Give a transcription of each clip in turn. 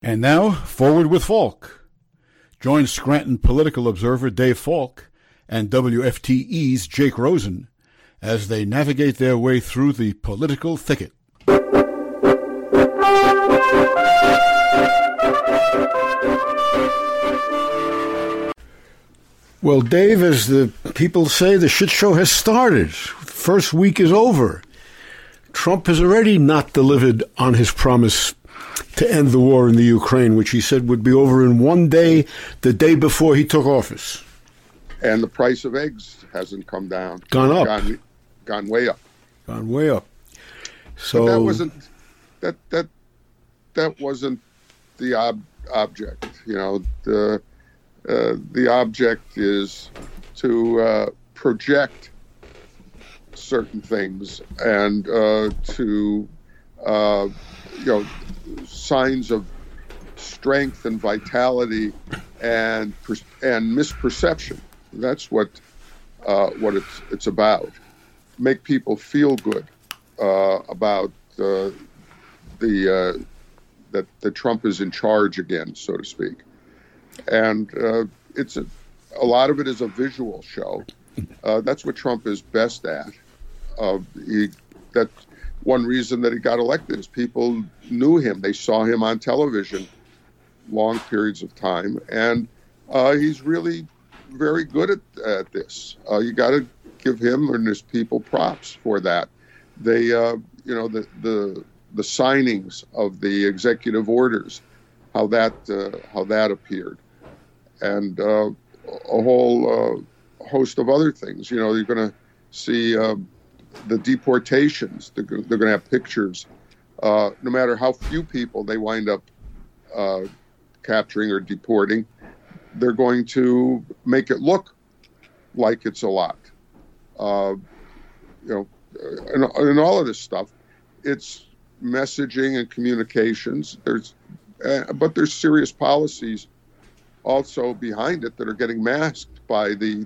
And now, Forward with Falk. Join Scranton political observer Dave Falk and WFTE's Jake Rosen as they navigate their way through the political thicket. Well, Dave, as the people say, the shit show has started. First week is over. Trump has already not delivered on his promise to end the war in the Ukraine, which he said would be over in one day, the day before he took office. And the price of eggs hasn't come down. Gone up. Gone way up. Gone way up. So but that wasn't the object. You know, the object is to project certain things and to signs of strength and vitality and misperception. That's what it's about. Make people feel good about that Trump is in charge again, so to speak. And it's a lot of it is a visual show. That's what Trump is best at. That's one reason that he got elected is people knew him. They saw him on television long periods of time, and he's really very good at this. You got to give him and his people props for that. They, the signings of the executive orders, how that appeared, and a whole host of other things. You know, you're going to see the deportations. They're going to have pictures. No matter how few people they wind up capturing or deporting, they're going to make it look like it's a lot. And all of this stuff, it's messaging and communications. But there's serious policies also behind it that are getting masked by the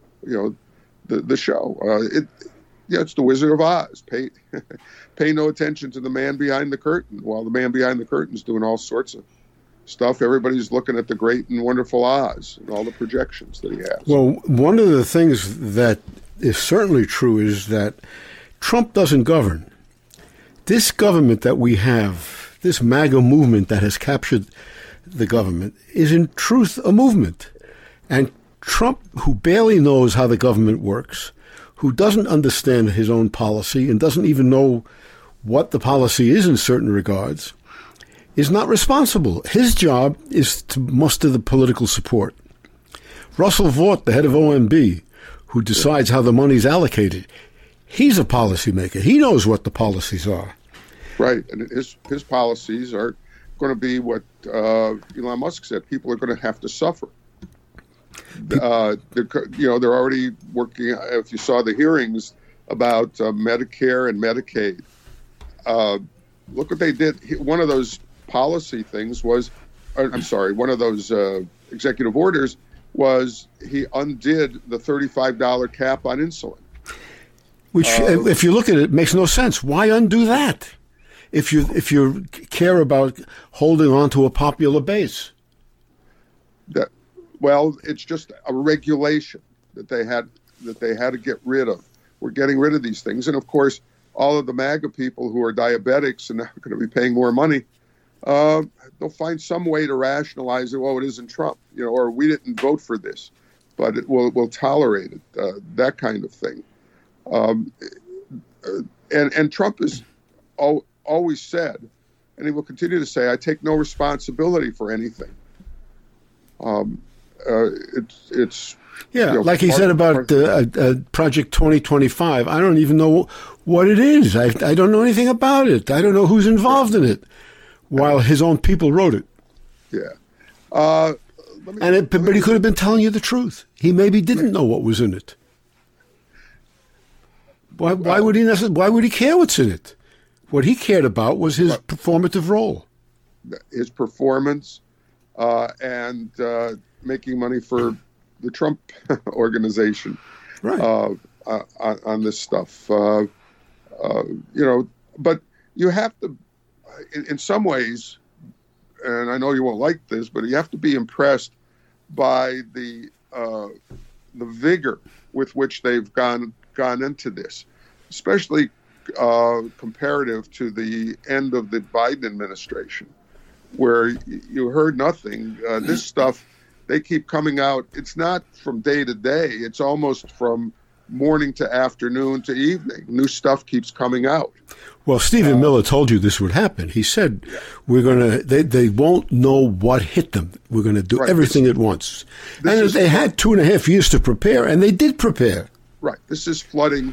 show. It's the Wizard of Oz. Pay no attention to the man behind the curtain. While the man behind the curtain is doing all sorts of stuff, everybody's looking at the great and wonderful Oz and all the projections that he has. Well, one of the things that is certainly true is that Trump doesn't govern. This government that we have, this MAGA movement that has captured the government, is in truth a movement. And Trump, who barely knows how the government works, who doesn't understand his own policy and doesn't even know what the policy is in certain regards, is not responsible. His job is to muster the political support. Russell Vought, the head of OMB, who decides how the money's allocated, he's a policymaker. He knows what the policies are. Right, and his policies are going to be what Elon Musk said. People are going to have to suffer. They're already working. If you saw the hearings about Medicare and Medicaid, look what they did. One of those policy things was, one of those executive orders was he undid the $35 cap on insulin. Which, if you look at it, makes no sense. Why undo that? If you care about holding on to a popular base. It's just a regulation that they had to get rid of. We're getting rid of these things, and of course, all of the MAGA people who are diabetics and are going to be paying more money, they'll find some way to rationalize it. Well, it isn't Trump, or we didn't vote for this, but we'll tolerate it. That kind of thing. And Trump has always said, and he will continue to say, I take no responsibility for anything. Like he said about Project 2025. I don't even know what it is. I don't know anything about it. I don't know who's involved in it, while his own people wrote it. Yeah. But he could have been telling you the truth. He maybe didn't know what was in it. Why would he care what's in it? What he cared about was his performative role. His performance and making money for the Trump organization, right? On this stuff, but you have to, in some ways, and I know you won't like this, but you have to be impressed by the vigor with which they've gone into this, especially comparative to the end of the Biden administration, where you heard nothing. This stuff, they keep coming out. It's not from day to day. It's almost from morning to afternoon to evening. New stuff keeps coming out. Well, Stephen Miller told you this would happen. He said, they won't know what hit them. We're going to do everything at once. And they had 2.5 years to prepare, and they did prepare. Right. This is flooding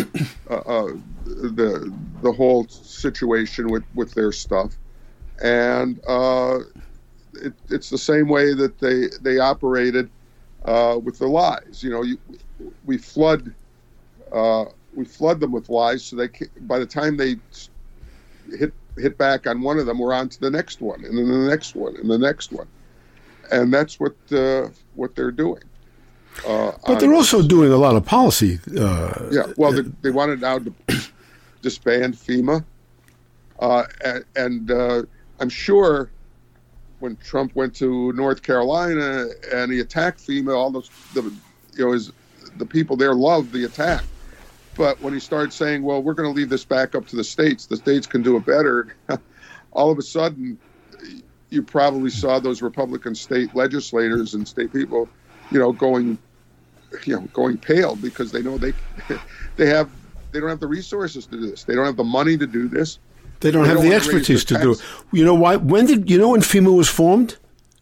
the whole situation with their stuff. And it's the same way that they operated with the lies. We flood them with lies, so by the time they hit back on one of them, we're on to the next one, and then the next one, and the next one, and that's what they're doing. But they're also doing a lot of policy. They wanted now to disband FEMA, and I'm sure when Trump went to North Carolina and he attacked FEMA, all those the people there loved the attack. But when he started saying, well, we're going to leave this back up to the states can do it better, all of a sudden you probably saw those Republican state legislators and state people, going pale, because they know they don't have the resources to do this. They don't have the money to do this. They don't have the expertise to do it. You know why? When FEMA was formed?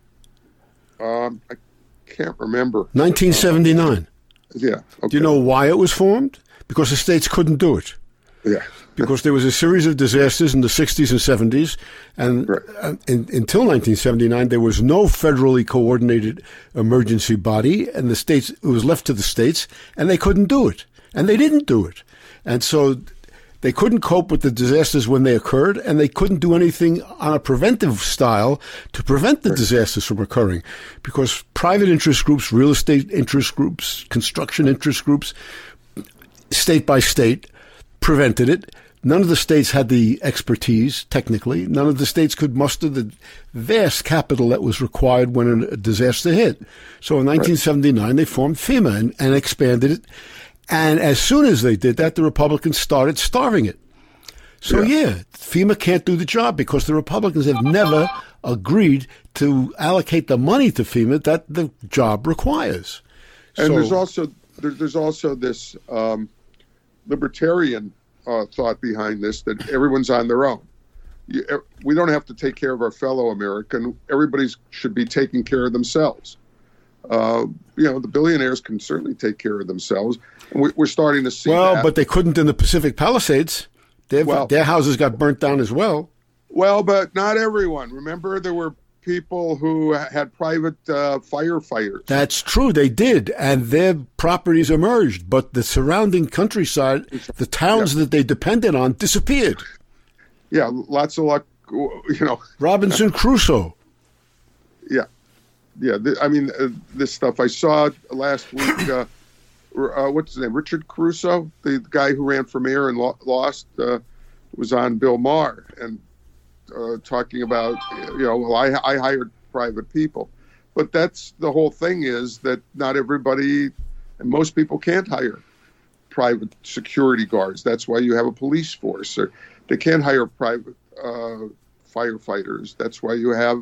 I can't remember. 1979. Yeah. Okay. Do you know why it was formed? Because the states couldn't do it. Yeah. Because there was a series of disasters in the 60s and 70s, and until 1979, there was no federally coordinated emergency body, and it was left to the states, and they couldn't do it, and they didn't do it. And so they couldn't cope with the disasters when they occurred, and they couldn't do anything on a preventive style to prevent the disasters from occurring, because private interest groups, real estate interest groups, construction interest groups, state by state, prevented it. None of the states had the expertise, technically. None of the states could muster the vast capital that was required when a disaster hit. So in 1979, they formed FEMA and expanded it. And as soon as they did that, the Republicans started starving it. So, FEMA can't do the job because the Republicans have never agreed to allocate the money to FEMA that the job requires. And there's also this libertarian thought behind this, that everyone's on their own. We don't have to take care of our fellow American. Everybody should be taking care of themselves. The billionaires can certainly take care of themselves. And we're starting to see that. Well, but they couldn't in the Pacific Palisades. Their houses got burnt down as well. Well, but not everyone. Remember, there were people who had private firefighters. That's true. They did. And their properties emerged. But the surrounding countryside, the towns that they depended on, disappeared. Yeah, lots of luck, Robinson Crusoe. Yeah. Yeah, this stuff I saw last week. What's his name? Richard Crusoe, the guy who ran for mayor and lost, was on Bill Maher and talking about, I hired private people. But that's the whole thing, is that not everybody, and most people can't hire private security guards. That's why you have a police force. Or they can't hire private firefighters. That's why you have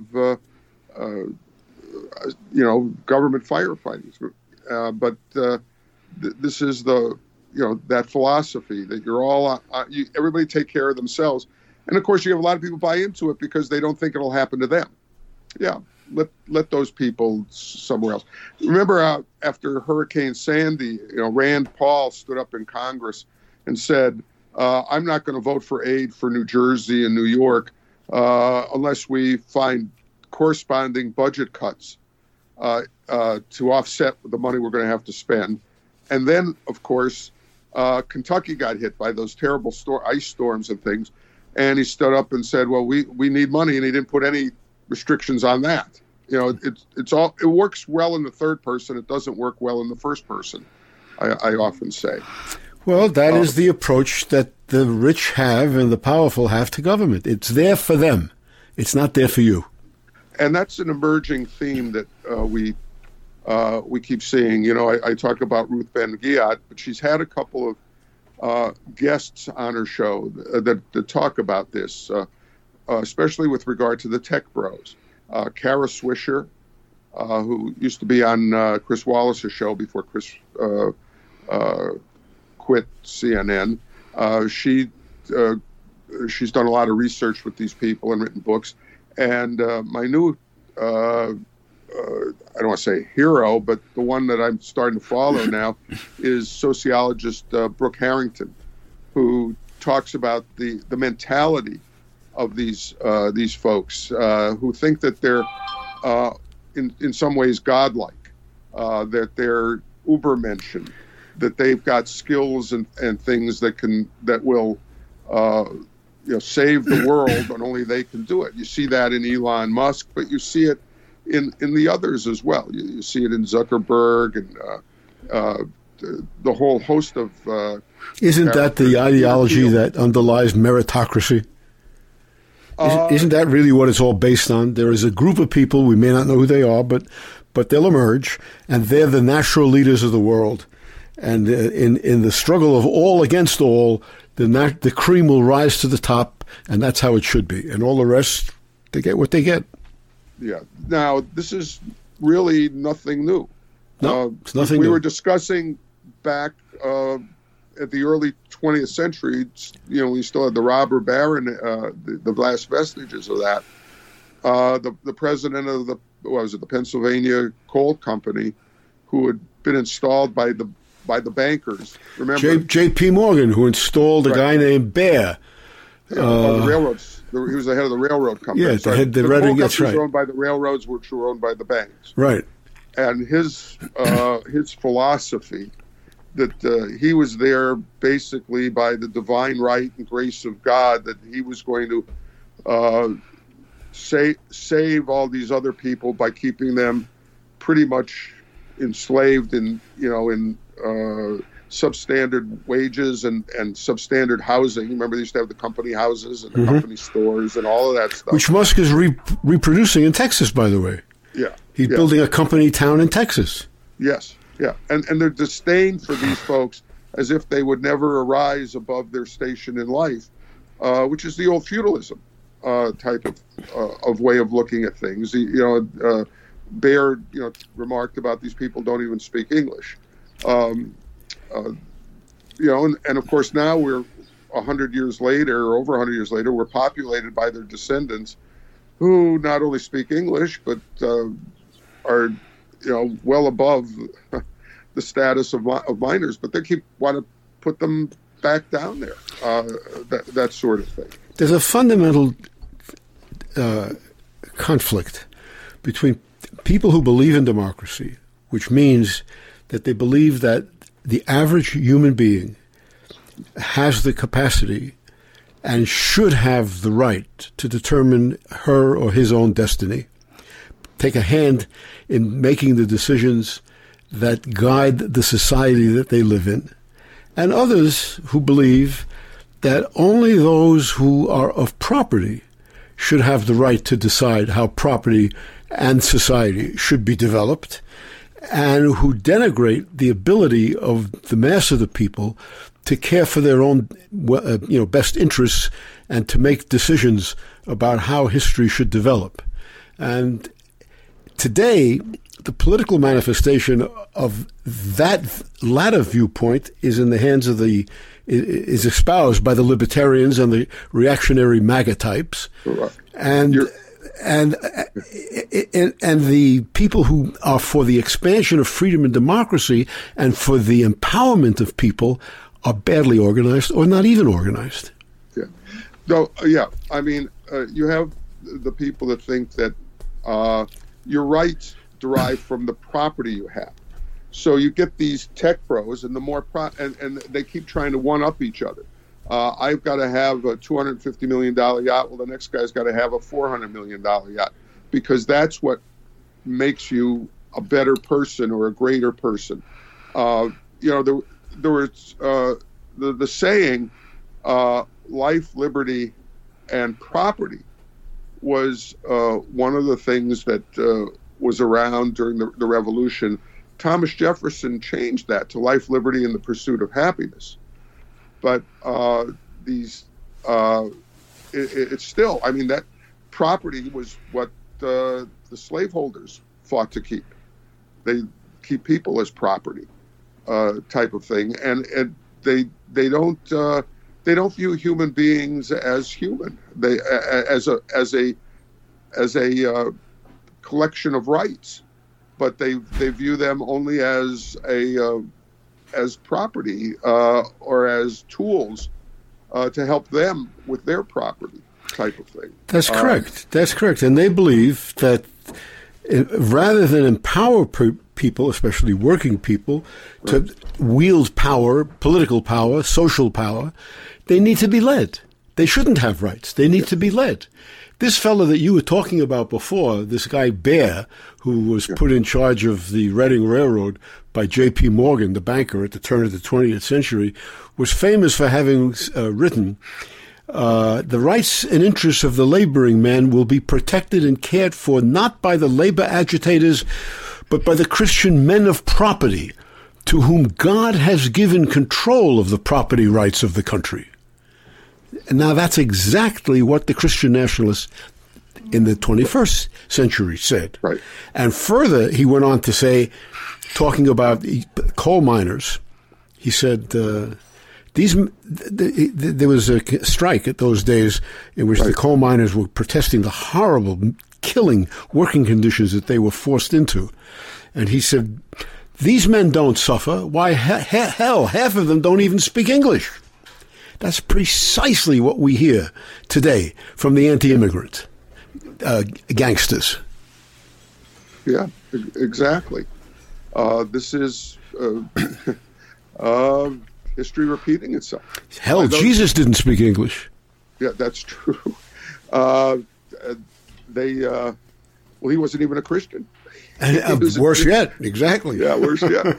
government firefighters. But this is that philosophy that you're all, everybody take care of themselves. And of course, you have a lot of people buy into it because they don't think it'll happen to them. Yeah, let those people somewhere else. Remember, after Hurricane Sandy, Rand Paul stood up in Congress and said, "I'm not going to vote for aid for New Jersey and New York unless we find corresponding budget cuts to offset the money we're going to have to spend." And then, of course, Kentucky got hit by those terrible ice storms and things. And he stood up and said, well, we need money. And he didn't put any restrictions on that. It works well in the third person. It doesn't work well in the first person, I often say. Well, that is the approach that the rich have and the powerful have to government. It's there for them. It's not there for you. And that's an emerging theme that we keep seeing. I talk about Ruth Ben-Ghiat, but she's had a couple of guests on her show that talk about this, especially with regard to the tech bros. Kara Swisher, who used to be on Chris Wallace's show before Chris quit CNN. She's done a lot of research with these people and written books. And my new, I don't want to say hero, but the one that I'm starting to follow now is sociologist Brooke Harrington, who talks about the mentality of these folks who think that they're in some ways godlike, that they're Ubermenschen, that they've got skills and things that will save the world, and only they can do it. You see that in Elon Musk, but you see it in the others as well. You see it in Zuckerberg and the whole host of. Isn't that the ideology that underlies meritocracy? Isn't that really what it's all based on? There is a group of people, we may not know who they are, but they'll emerge, and they're the natural leaders of the world. And in the struggle of all against all, the cream will rise to the top, and that's how it should be. And all the rest, they get what they get. Yeah. Now, this is really nothing new. No, it's nothing new. We were discussing back at the early 20th century, we still had the robber baron, the last vestiges of that. The president of the Pennsylvania Coal Company, who had been installed by the bankers. Remember J.P. Morgan, who installed a guy named Bear. On the railroads. He was the head of the railroad company. Yeah, the head coal that's company right. was owned by the railroads, which were owned by the banks. Right. And his philosophy that he was there basically by the divine right and grace of God, that he was going to save all these other people by keeping them pretty much enslaved in substandard wages and substandard housing. Remember, they used to have the company houses and the company stores and all of that stuff. Which Musk is reproducing in Texas, by the way. Yeah. He's building a company town in Texas. Yes, yeah. And their disdain for these folks as if they would never arise above their station in life, which is the old feudalism type of way of looking at things. Baird, remarked about these people don't even speak English. And of course now we're 100 years later, or over 100 years later, we're populated by their descendants who not only speak English, but are, well above the status of minors, but they want to put them back down there, that sort of thing. There's a fundamental conflict between people who believe in democracy, which means that they believe that the average human being has the capacity and should have the right to determine her or his own destiny, take a hand in making the decisions that guide the society that they live in, and others who believe that only those who are of property should have the right to decide how property and society should be developed, and who denigrate the ability of the mass of the people to care for their own, best interests and to make decisions about how history should develop. And today, the political manifestation of that latter viewpoint is in the hands of is espoused by the libertarians and the reactionary MAGA types, and the people who are for the expansion of freedom and democracy and for the empowerment of people are badly organized or not even organized. Yeah. No. Yeah. I mean, you have the people that think that your rights derive from the property you have. So you get these tech bros, and the more and they keep trying to one up each other. I've got to have a $250 million yacht. Well, the next guy's got to have a $400 million yacht, because that's what makes you a better person or a greater person. There was the saying, life, liberty, and property was one of the things that was around during the Revolution. Thomas Jefferson changed that to life, liberty, and the pursuit of happiness. But it's still, I mean, that property was what the slaveholders fought to keep. They keep people as property, type of thing, and they don't view human beings as human. They as a collection of rights, but they view them only as property or as tools to help them with their property, type of thing. That's correct. That's correct. And they believe that rather than empower people, especially working people, to wield power, political power, social power, they need to be led. They shouldn't have rights. They need to be led. This fellow that you were talking about before, this guy Baer, who was put in charge of the Reading Railroad by J.P. Morgan, the banker at the turn of the 20th century, was famous for having written, the rights and interests of the laboring man will be protected and cared for not by the labor agitators, but by the Christian men of property, to whom God has given control of the property rights of the country. Now, that's exactly what the Christian nationalists in the 21st century said. Right. And further, he went on to say, talking about coal miners, he said, there was a strike at those days in which the coal miners were protesting the horrible, killing working conditions that they were forced into. And he said, these men don't suffer. Why, hell, half of them don't even speak English. That's precisely what we hear today from the anti-immigrant gangsters. Yeah, exactly. This is history repeating itself. Hell, Jesus didn't speak English. Yeah, that's true. He wasn't even a Christian. And worse yet, exactly. Yeah, worse yet.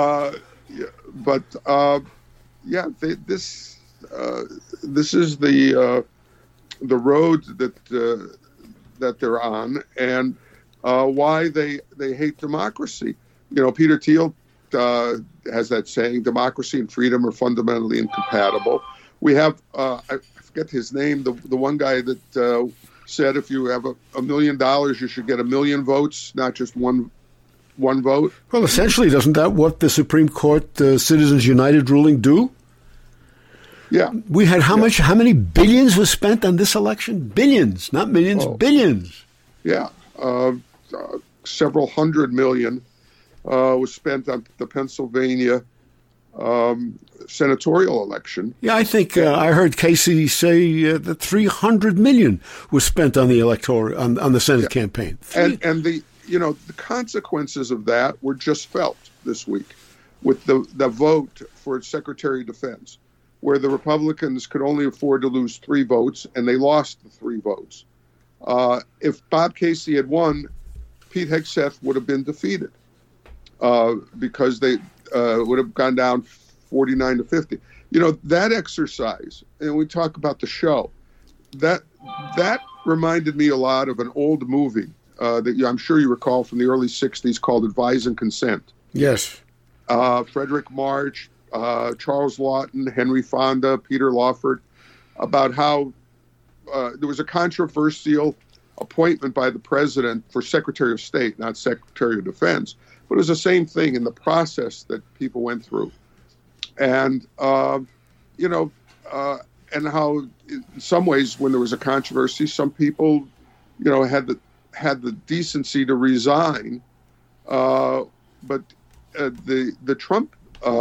This is the road that they're on, and why they hate democracy. You know, Peter Thiel has that saying, democracy and freedom are fundamentally incompatible. We have, I forget his name, the one guy that said if you have $1 million, you should get 1 million votes, not just one vote. Well, essentially, doesn't that what the Supreme Court Citizens United ruling do? Yeah. We had how many billions was spent on this election? Billions, not millions, billions. Yeah. Several hundred million was spent on the Pennsylvania senatorial election. Yeah, I think I heard Casey say that $300 million was spent on the electoral on the Senate campaign. And the consequences of that were just felt this week with the vote for Secretary of Defense, where the Republicans could only afford to lose 3 votes, and they lost the 3 votes. If Bob Casey had won, Pete Hegseth would have been defeated because they would have gone down 49-50. You know, that exercise, and we talk about the show, that reminded me a lot of an old movie that I'm sure you recall from the early 60s called Advise and Consent. Yes. Frederick March, Charles Lawton, Henry Fonda, Peter Lawford, about how there was a controversial appointment by the president for Secretary of State, not Secretary of Defense, but it was the same thing in the process that people went through. And, and how in some ways when there was a controversy, some people, had the decency to resign. But the Trump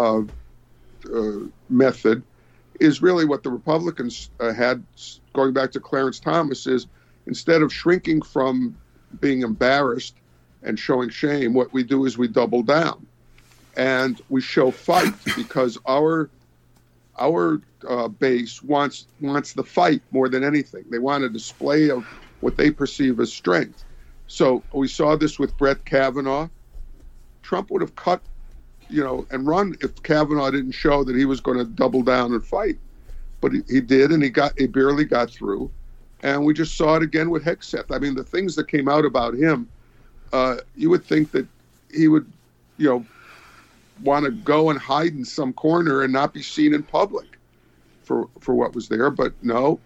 method is really what the Republicans had, going back to Clarence Thomas, is instead of shrinking from being embarrassed and showing shame, what we do is we double down and we show fight, because our base wants the fight more than anything. They want a display of what they perceive as strength. So we saw this with Brett Kavanaugh. Trump would have cut, and run if Kavanaugh didn't show that he was going to double down and fight. But he did, and he barely got through. And we just saw it again with Hegseth. I mean, the things that came out about him, you would think that he would, want to go and hide in some corner and not be seen in public for what was there. But no,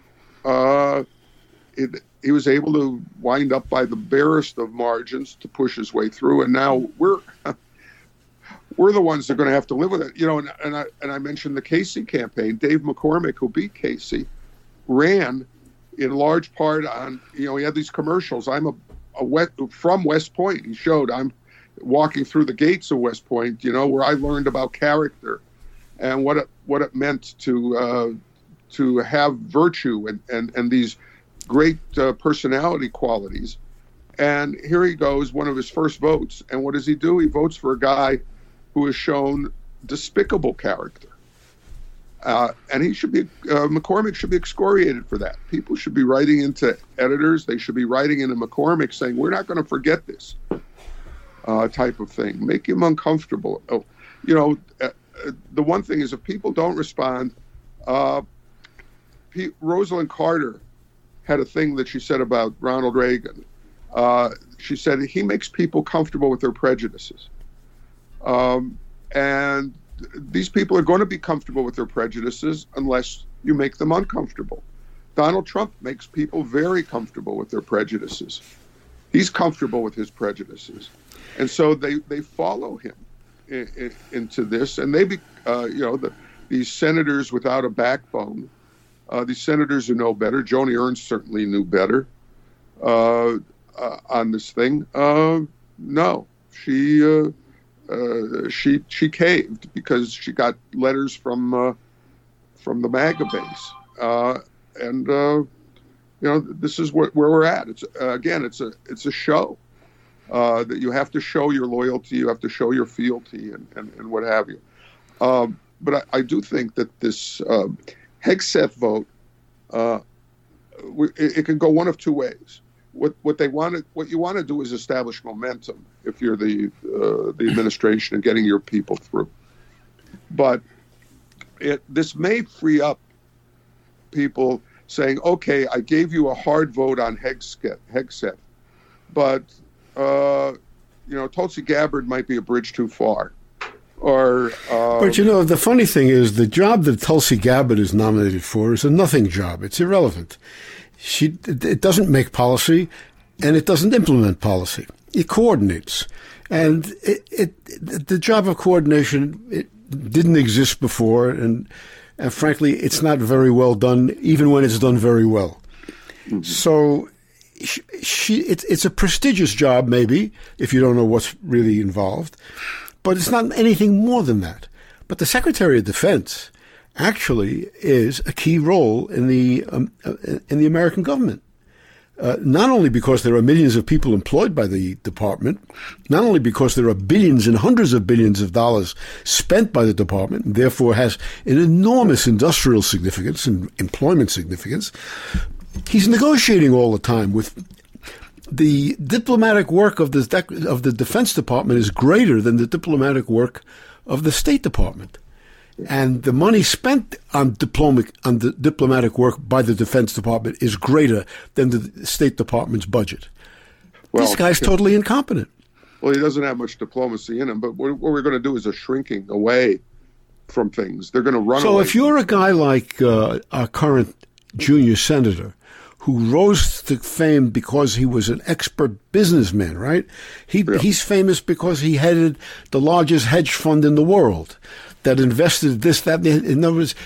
he was able to wind up by the barest of margins to push his way through. And now we're the ones that are going to have to live with it. And I mentioned the Casey campaign. Dave McCormick, who beat Casey, ran in large part on, he had these commercials. I'm from West Point. He showed I'm walking through the gates of West Point, where I learned about character and what it meant to have virtue and these great personality qualities. And here he goes, one of his first votes. And what does he do? He votes for a guy who has shown despicable character. And he should be, McCormick should be excoriated for that. People should be writing into editors. They should be writing into McCormick saying, we're not going to forget this type of thing. Make him uncomfortable. The one thing is, if people don't respond, Rosalind Carter had a thing that she said about Ronald Reagan. She said he makes people comfortable with their prejudices. And these people are going to be comfortable with their prejudices unless you make them uncomfortable. Donald Trump makes people very comfortable with their prejudices. He's comfortable with his prejudices. And so they follow him into this. And these senators without a backbone, these senators who know better. Joni Ernst certainly knew better on this thing. No, she caved because she got letters from the MAGA base, and this is where we're at. It's it's a show that you have to show your loyalty, you have to show your fealty, and what have you. But I do think that this Hegseth vote, it can go one of two ways. What you want to do is establish momentum if you're the administration and getting your people through. But this may free up people saying, okay, I gave you a hard vote on Hegseth, but Tulsi Gabbard might be a bridge too far. But the funny thing is, the job that Tulsi Gabbard is nominated for is a nothing job. It's irrelevant. It doesn't make policy, and it doesn't implement policy. It coordinates. And the job of coordination, it didn't exist before, and frankly, it's not very well done, even when it's done very well. Mm-hmm. So it's a prestigious job, maybe, if you don't know what's really involved, but it's not anything more than that. But the Secretary of Defense actually is a key role in the American government. Not only because there are millions of people employed by the department, not only because there are billions and hundreds of billions of dollars spent by the department, and therefore has an enormous industrial significance and employment significance, he's negotiating all the time with the diplomatic work of the Defense Department is greater than the diplomatic work of the State Department. And the money spent on the diplomatic work by the Defense Department is greater than the State Department's budget. Well, this guy's totally incompetent. Well, he doesn't have much diplomacy in him, but what we're going to do is a shrinking away from things. They're going to run away. So if you're a guy like our current junior senator, who rose to fame because he was an expert businessman, right? He's famous because he headed the largest hedge fund in the world that invested this, that. In other words,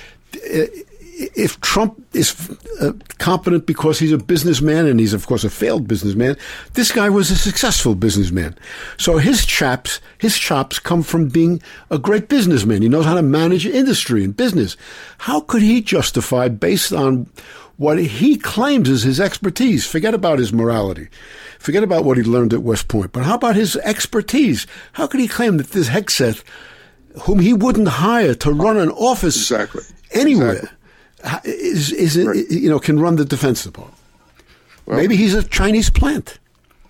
if Trump is competent because he's a businessman, and he's, of course, a failed businessman, this guy was a successful businessman. So his chops come from being a great businessman. He knows how to manage industry and business. How could he justify, based on what he claims is his expertise? Forget about his morality. Forget about what he learned at West Point. But how about his expertise? How could he claim that this Hegseth, whom he wouldn't hire to run an office anywhere, can run the Defense Department? Well, maybe he's a Chinese plant.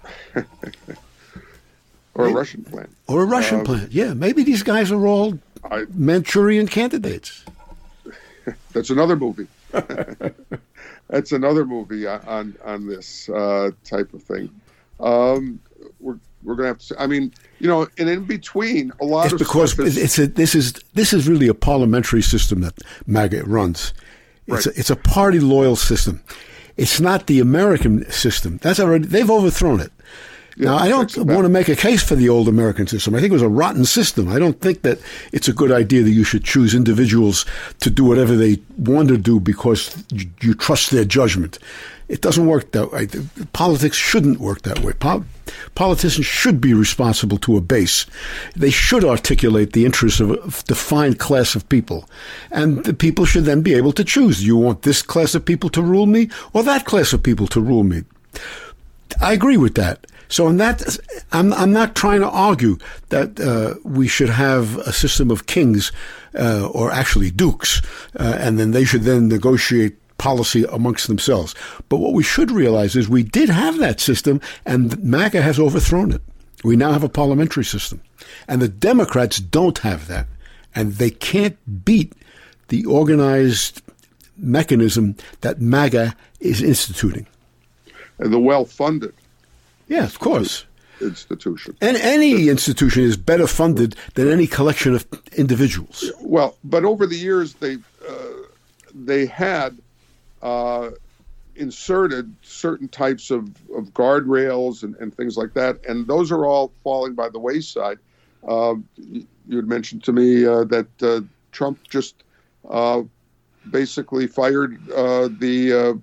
Or a Russian plant. Or a Russian plant, yeah. Maybe these guys are all Manchurian candidates. That's another movie. That's another movie on this type of thing. We're going to have to. I mean, and in between, a lot of because this is really a parliamentary system that MAGA runs. It's a party loyal system. It's not the American system. They've overthrown it. Yeah, now, I don't want to make a case for the old American system. I think it was a rotten system. I don't think that it's a good idea that you should choose individuals to do whatever they want to do because you trust their judgment. It doesn't work that way. Politics shouldn't work that way. Politicians should be responsible to a base. They should articulate the interests of a defined class of people. And the people should then be able to choose. Do you want this class of people to rule me or that class of people to rule me? I agree with that. So in that, I'm not trying to argue that we should have a system of kings or actually dukes, and then they should then negotiate policy amongst themselves. But what we should realize is we did have that system, and MAGA has overthrown it. We now have a parliamentary system. And the Democrats don't have that. And they can't beat the organized mechanism that MAGA is instituting. And the well-funded. Yeah, of course. Institution. And any institution is better funded than any collection of individuals. Well, but over the years, they had inserted certain types of guardrails and things like that, and those are all falling by the wayside. You had mentioned to me that Trump just basically fired the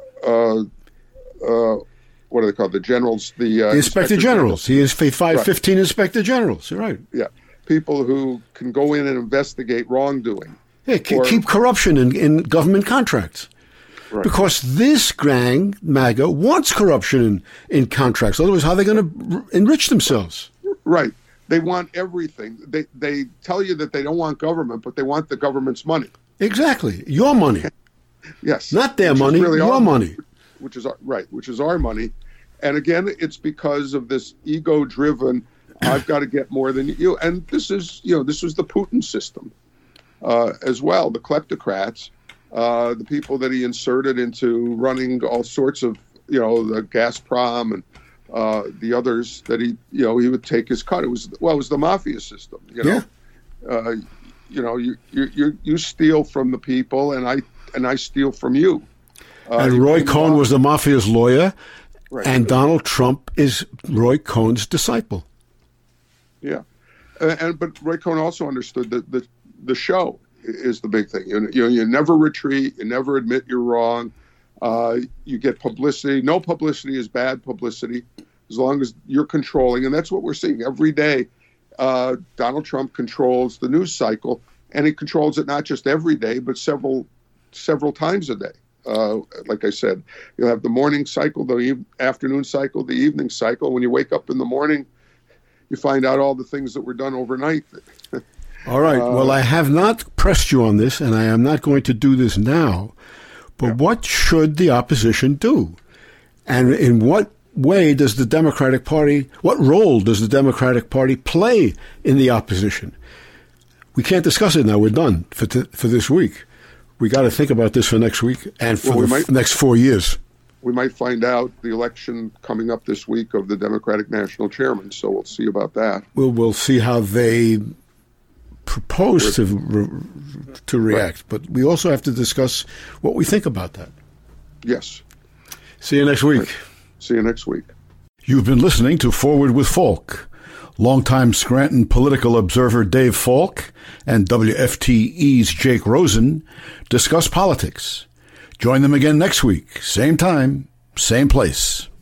what are they called? The generals, the Inspector Generals. He fired 15 Inspector Generals. You're right. Yeah, people who can go in and investigate wrongdoing. Yeah, keep corruption in government contracts. Right. Because this gang, MAGA, wants corruption in contracts. Otherwise, how are they going to enrich themselves? Right. They want everything. They tell you that they don't want government, but they want the government's money. Exactly. Your money. Yes. Not their money, really your money. Which is our money. And again, it's because of this ego-driven, I've got to get more than you. And this was the Putin system as well. The kleptocrats, the people that he inserted into running all sorts of, the Gazprom and the others that he would take his cut. It was the mafia system. Yeah. You steal from the people, and I steal from you. And Roy Cohn was the mafia's lawyer, right. And Donald Trump is Roy Cohn's disciple. Yeah, but Roy Cohn also understood that the show is the big thing. You never retreat, you never admit you're wrong. You get publicity. No publicity is bad publicity, as long as you're controlling, and that's what we're seeing every day. Donald Trump controls the news cycle, and he controls it not just every day, but several times a day. Like I said, you'll have the morning cycle, the afternoon cycle, the evening cycle. When you wake up in the morning, you find out all the things that were done overnight. All right. Well, I have not pressed you on this, and I am not going to do this now. But what should the opposition do? And in what way does the Democratic Party, what role does the Democratic Party play in the opposition? We can't discuss it now. We're done for this week. We got to think about this for next week and for next 4 years. We might find out the election coming up this week of the Democratic National Chairman, so we'll see about that. We'll see how they propose to react, but we also have to discuss what we think about that. Yes. See you next week. Right. See you next week. You've been listening to Forward with Falk. Longtime Scranton political observer Dave Falk and WFTE's Jake Rosen discuss politics. Join them again next week, same time, same place.